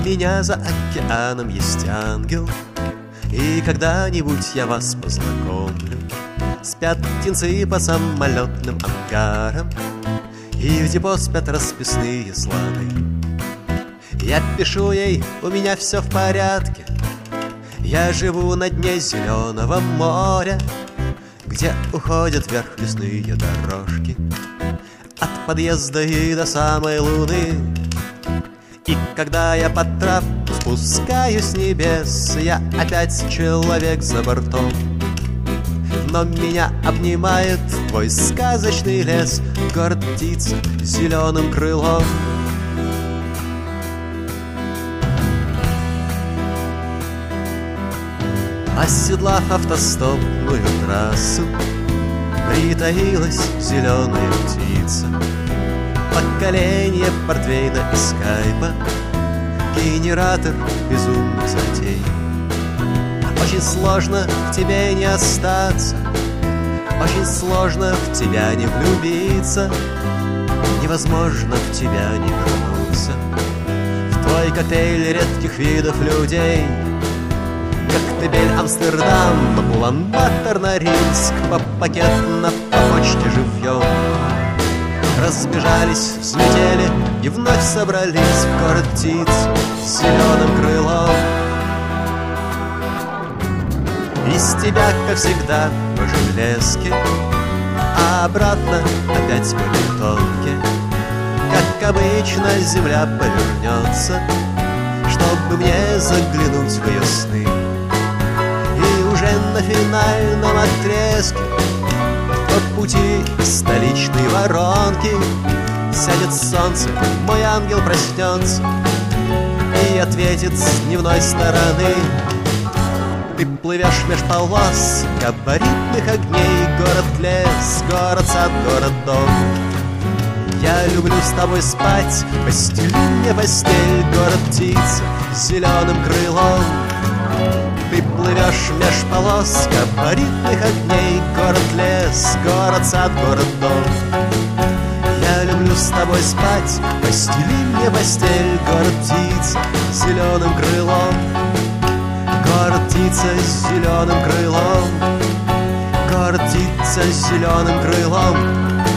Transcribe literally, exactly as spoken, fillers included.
меня за океаном есть ангел, и когда-нибудь я вас познакомлю. Спят птенцы по самолетным ангарам, и в депо спят расписные слоны. Я пишу ей, у меня все в порядке, я живу на дне зеленого моря, где уходят вверх лесные дорожки от подъезда и до самой луны. И когда я по трапу спускаюсь с небес, я опять человек за бортом. Но меня обнимает твой сказочный лес, город птица зеленым крылом. Оседлав автостопную трассу, притаилась зеленая птица. Поколение портвейна и скайпа, генератор безумных затей. Очень сложно в тебе не остаться, очень сложно в тебя не влюбиться, невозможно в тебя не вернуться, в твой коктейль редких видов людей. Коктебель Амстердам, Улан-Батор, Норильск, по пакетно по почте живьем. Разбежались, взлетели и вновь собрались в город птиц с зеленым крылом. Из тебя, как всегда, по железке, а обратно опять по бетонке. Как обычно, земля повернется, чтобы мне заглянуть в ее сны. И уже на финальном отрезке по пути столичной воронки сядет солнце, мой ангел проснется и ответит с дневной стороны. Ты плывешь меж полос габаритных огней, город-лес, город-сад, город-дом. Я люблю с тобой спать, постели мне постель, город-птица с зеленым крылом. Ты плывешь меж полос габаритных огней, город-лес, город-сад, город-дом. Я люблю с тобой спать, постели мне постель, город-птица с зеленым крылом. Город-птица с зеленым крылом, город-птица с зеленым крылом.